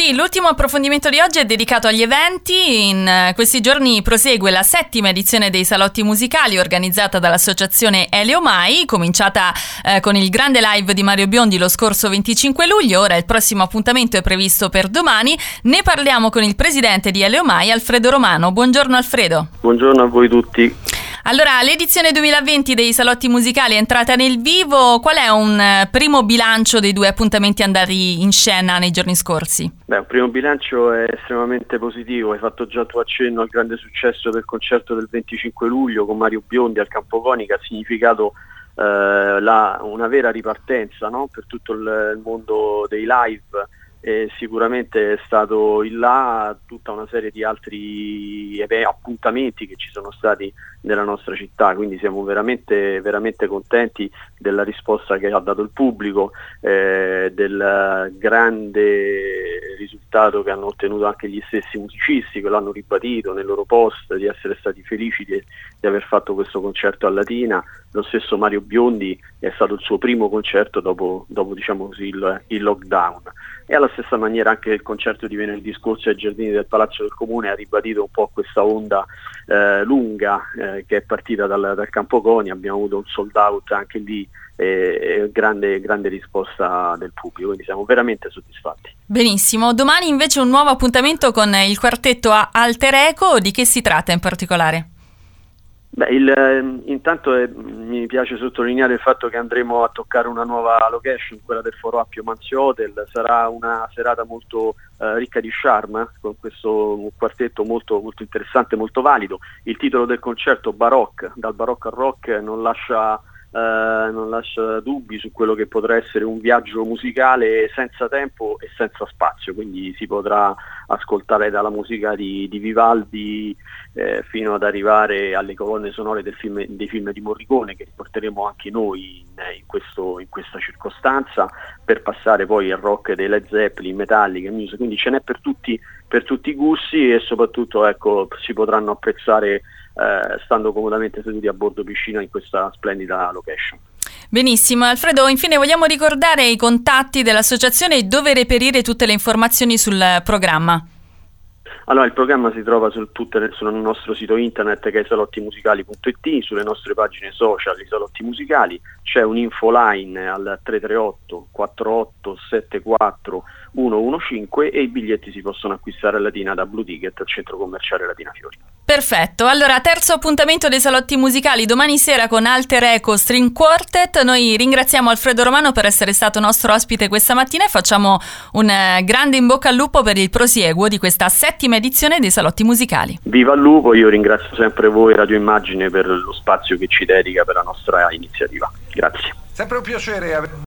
Sì, l'ultimo approfondimento di oggi è dedicato agli eventi. In questi giorni prosegue la 7ª edizione dei Salotti Musicali organizzata dall'associazione Elio Mai, cominciata con il grande live di Mario Biondi lo scorso 25 luglio. Ora il prossimo appuntamento è previsto per domani. Ne parliamo con il presidente di Elio Mai, Alfredo Romano. Buongiorno Alfredo. Buongiorno a voi tutti. Allora, l'edizione 2020 dei Salotti Musicali è entrata nel vivo. Qual è un primo bilancio dei 2 appuntamenti andati in scena nei giorni scorsi? Un primo bilancio è estremamente positivo. Hai fatto già tu accenno al grande successo del concerto del 25 luglio con Mario Biondi al Campofoni, che ha significato una vera ripartenza, no? Per tutto il mondo dei live. E sicuramente è stato in là tutta una serie di altri appuntamenti che ci sono stati nella nostra città, quindi siamo veramente contenti della risposta che ha dato il pubblico, del grande risultato che hanno ottenuto anche gli stessi musicisti, che l'hanno ribadito nei loro post, di essere stati felici di aver fatto questo concerto a Latina. Lo stesso Mario Biondi è stato il suo primo concerto dopo diciamo così il lockdown, e alla stessa maniera anche il concerto di venerdì scorso ai Giardini del Palazzo del Comune ha ribadito un po' questa onda lunga che è partita dal Campofoni. Abbiamo avuto un sold out anche lì, grande risposta del pubblico, quindi siamo veramente soddisfatti. Benissimo, domani invece un nuovo appuntamento con il quartetto Alter Eco. Di che si tratta in particolare? Intanto mi piace sottolineare il fatto che andremo a toccare una nuova location, quella del Foro Appio Manzi Hotel. Sarà una serata molto ricca di charme, con questo quartetto molto interessante, molto valido. Il titolo del concerto, Baroque, dal barocco al rock, non lascia dubbi su quello che potrà essere un viaggio musicale senza tempo e senza spazio, quindi si potrà ascoltare dalla musica di Vivaldi fino ad arrivare alle colonne sonore dei film di Morricone, che riporteremo anche noi in questa circostanza, per passare poi al rock dei Led Zeppelin, Metallica, Muse. Quindi ce n'è per tutti i gusti, e soprattutto si potranno apprezzare stando comodamente seduti a bordo piscina in questa splendida location. Benissimo, Alfredo, infine vogliamo ricordare i contatti dell'associazione e dove reperire tutte le informazioni sul programma. Allora, il programma si trova sul nostro sito internet, che è salottimusicali.it, sulle nostre pagine social, i Salotti Musicali. C'è un infoline al 338 48 74 115 e i biglietti si possono acquistare a Latina da Blue Ticket al centro commerciale Latina Fiori. Perfetto, allora terzo appuntamento dei Salotti Musicali domani sera con Alter Eco String Quartet. Noi ringraziamo Alfredo Romano per essere stato nostro ospite questa mattina e facciamo un grande in bocca al lupo per il prosieguo di questa 7ª edizione dei Salotti Musicali. Viva il lupo, io ringrazio sempre voi Radio Immagine per lo spazio che ci dedica per la nostra iniziativa. Grazie. Sempre un piacere